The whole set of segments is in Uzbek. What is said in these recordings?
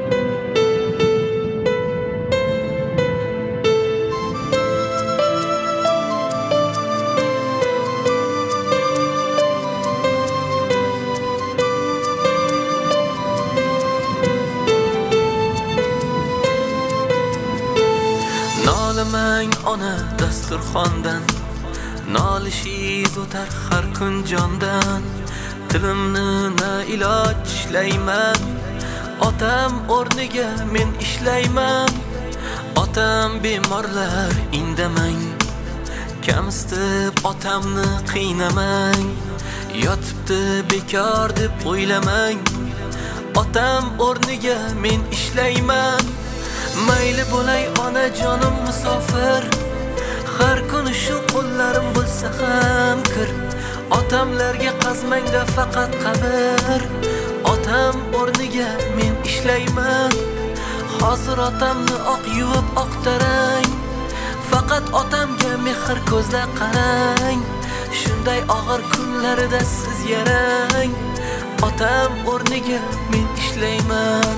Noliman ona dasturxondan, nolishingiz o'tar har kun jondan. Tilimni na iloj ishlayman, otam o'rniga men ishlayman. Otam bemorlar indamang, kamsitib otamni qiynamang. Yotibdi bekor deb o'ylamang, otam o'rniga men ishlayman. Mayli bo'lay onajonim musofir, har kuni shu qo'llarim bo'lsa ham kir. Otamlarga qazmangda faqat qabr, otam o'rniga men ishlayman. Hozir otamni oq yuvib oqtarang, faqat otamga mehr ko'zla qarang. Shunday og'ir kunlarida siz yarang, otam o'rniga men ishlayman.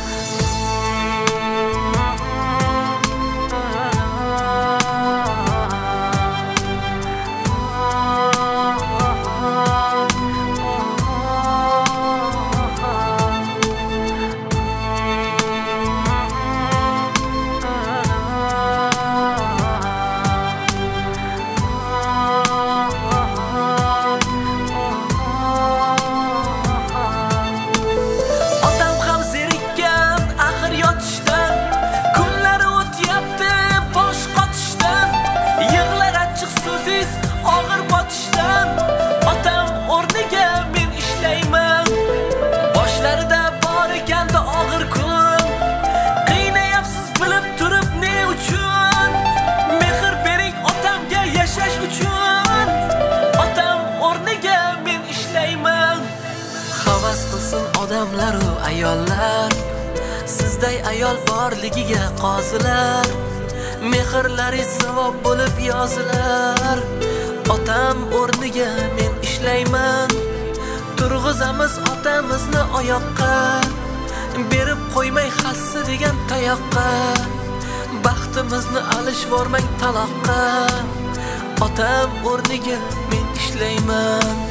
Havas qilsin odamlaru ayollar, sizday ayol borligiga qozilar. Mehrlari savob bo'lib yozilar, otam o'rniga men ishlayman. Turg'izamiz otamizni oyoqqa, berib qo'ymay hassi degan tayoqqa. Baxtimizni alishvormang taloqqa, otam o'rniga men ishlayman.